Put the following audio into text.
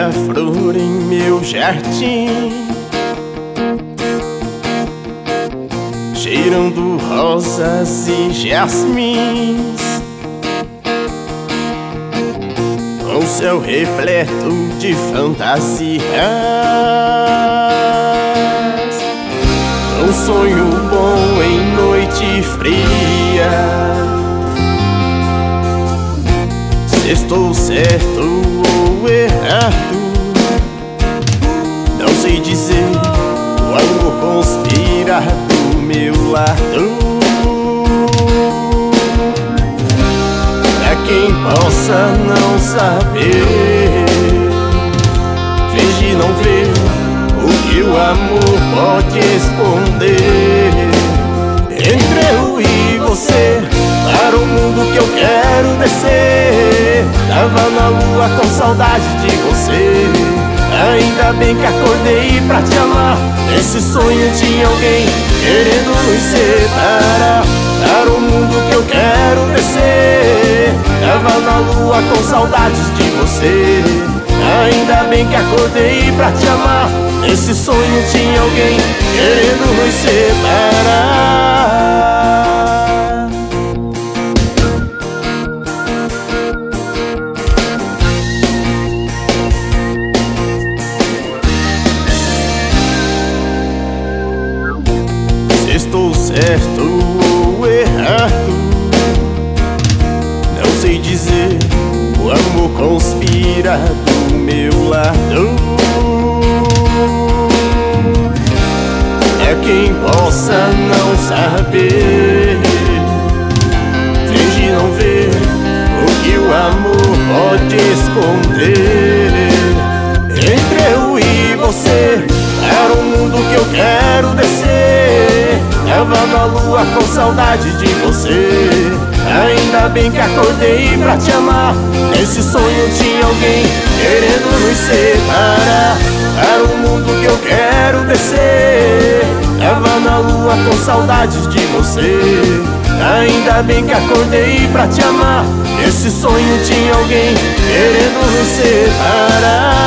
primeira flor em meu jardim, cheirando rosas e jasmins, um céu repleto de fantasias, um sonho bom em noite fria. Se estou certo ou errado, não sei dizer. O amor conspira do meu lado, pra quem possa não saber, finge não ver o que o amor pode esconder. Entre eu e você, para o mundo que eu quero descer, tava na lua com saudade de você. Ainda bem que acordei pra te amar, esse sonho tinha alguém querendo nos separar. Para o mundo que eu quero descer, tava na lua com saudades de você. Ainda bem que acordei pra te amar, esse sonho tinha alguém querendo nos separar. Se estou certo ou errado, não sei dizer. O amor conspira do meu lado, pra quem possa não saber, finge não ver o que o amor pode esconder. Entre eu e você, era o mundo que eu quero descer, tava na lua com saudade de você. Ainda bem que acordei pra te amar, nesse sonho tinha alguém querendo nos separar. Era o mundo que eu quero descer, tava na lua com saudades de você. Ainda bem que acordei pra te amar, esse sonho tinha alguém querendo nos separar.